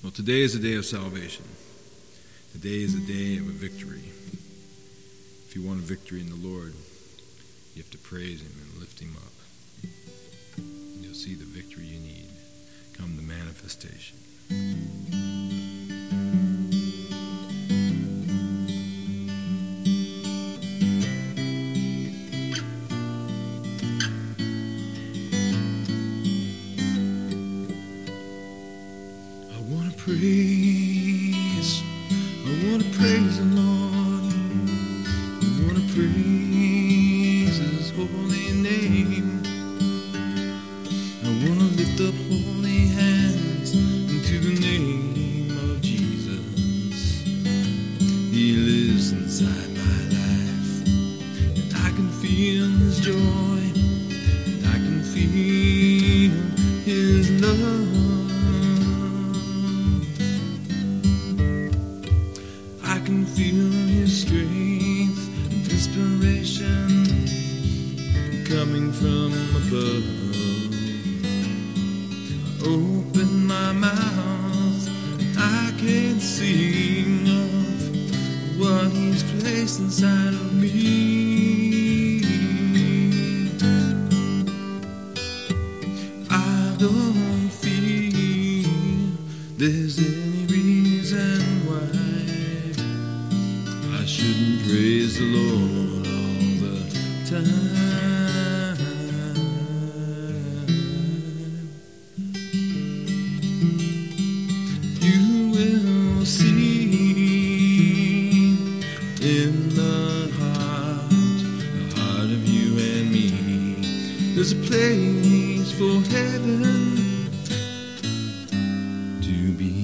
Well, today is a day of salvation. Today is a day of a victory. If you want a victory in the Lord, you have to praise Him and lift Him up. And you'll see the victory you need come the manifestation. I want to praise the Lord. I want to praise His holy name. I want to lift up holy hands into the name of Jesus. He lives inside my life, and I can feel His joy, and I can feel His love. I can feel His strength and inspiration coming from above. I open my mouth and I can sing of what He's placed inside of me. I don't feel there's any reason why I shouldn't praise the Lord all the time. You will see in the heart of you and me, there's a place for heaven to be.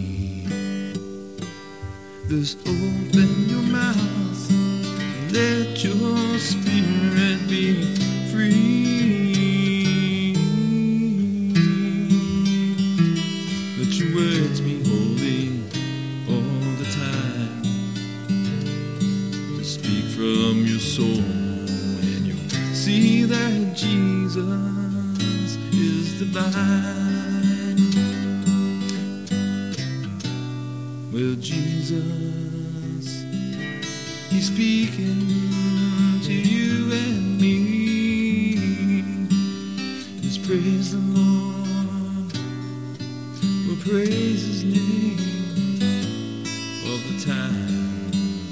Just open your mouth and let your spirit be free. Let your words be holy all the time. Just speak from your soul and you'll see that Jesus is divine. Well, Jesus, He's speaking to you and me. Just praise the Lord. We'll praise His name all the time.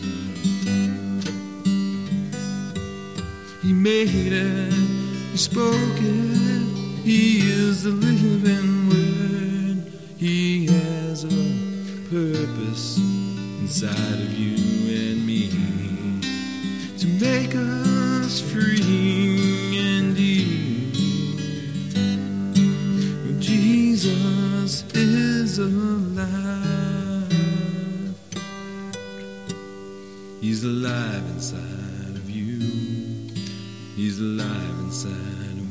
He made it, He spoke it. He is the living Word. He has a purpose inside of you and me to make us free indeed. When Jesus is alive, He's alive inside of you. He's alive inside of